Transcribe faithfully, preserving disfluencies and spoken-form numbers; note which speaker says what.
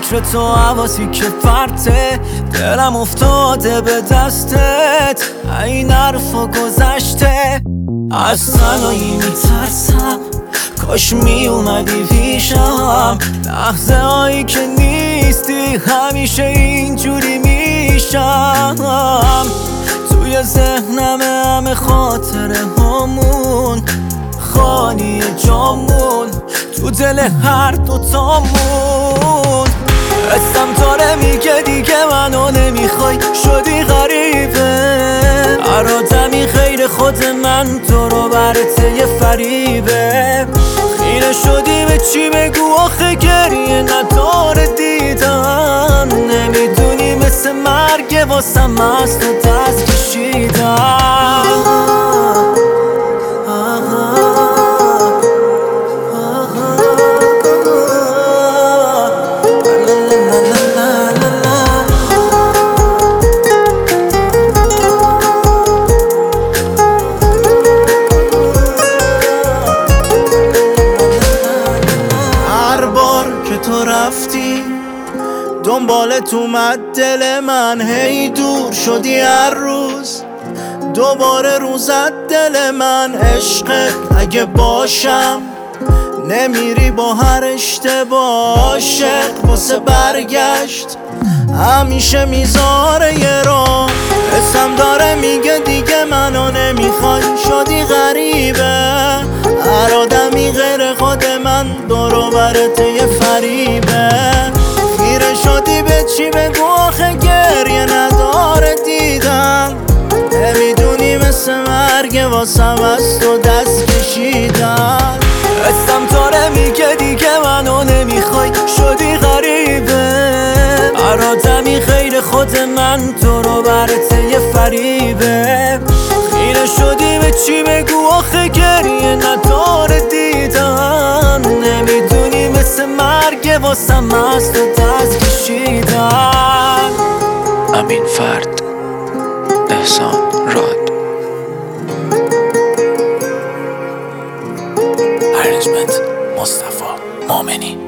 Speaker 1: فکر تو حواسی که فرته، دلم افتاده به دستت، این حرفا گذشته. از تنهایی میترسم، کاش می اومدی پیشم. لحظه هایی که نیستی همیشه اینجوری میشم. توی ذهنم همه خاطره همون، خالی جامون تو دل هر دوتامون. حسم داره میگه دیگه منو نمیخوای، شدی غریبه. هر آدمی غیر خود من تو رو برته یه فریبه. خیره شدی به چی بگو آخه گریه نداره دیدن. نمیدونی مثل مرگ واسم از تو دست کشیدن. تو رفتی دنبالت اومد دل من، هی دور شدی هر روز دوباره روزت دل من. عشقت اگه باشم نمیری با هر اشتباه، عاشق واسه برگشت همیشه میذاره یه راه. حسم داره میگه دیگه منو نمیخوای، شدی غریبه. هر آدمی غیر خود من دورو برت یه فریبه. خیره شدی به چی بگو آخه گریه نداره دیدن. نمیدونی مثل مرگ واسم از تو دست کشیدن. حسم داره میگه دیگه منو نمیخوای، شدی غریبه. هر آدمی غیر خود من تو رو برته یه فریبه. خیره شدی به چی بگو آخه گریه نداره دیدن. نمیدونی مثل مرگ واسم از تو دست کشیدن.
Speaker 2: امین فرد، احسان راد. ارنجمنت مصطفی مومنی.